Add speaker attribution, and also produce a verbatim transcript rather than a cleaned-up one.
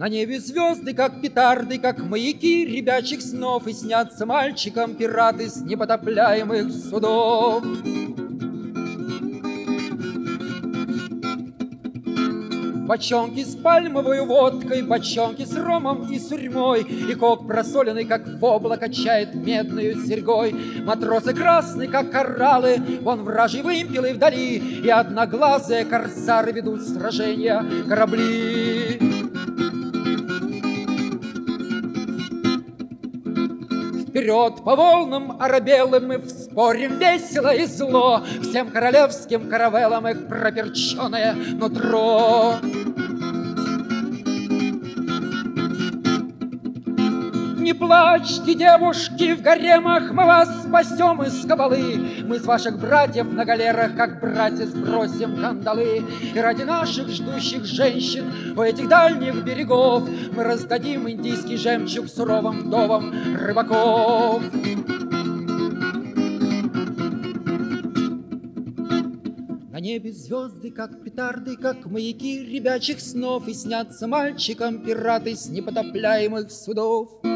Speaker 1: На небе звезды, как петарды, как маяки ребячих снов, и снятся мальчикам пираты с непотопляемых судов. Бочонки с пальмовой водкой, бочонки с ромом и сурьмой, и кок просоленный, как воблак, качает медную серьгой. Матросы красные, как кораллы, вон вражьи вымпелы вдали, и одноглазые корсары ведут сражения корабли. Вперед по волнам оробелым мы вспорим весело и зло, всем королевским каравеллам их проперченное нутро. Не плачьте, девушки, в гаремах мы вас спасем из кабалы. Мы с ваших братьев на галерах, как братья, сбросим кандалы. И ради наших ждущих женщин у этих дальних берегов мы раздадим индийский жемчуг суровым вдовам рыбаков. На небе звезды, как петарды, как маяки ребячих снов, и снятся мальчикам пираты с непотопляемых судов.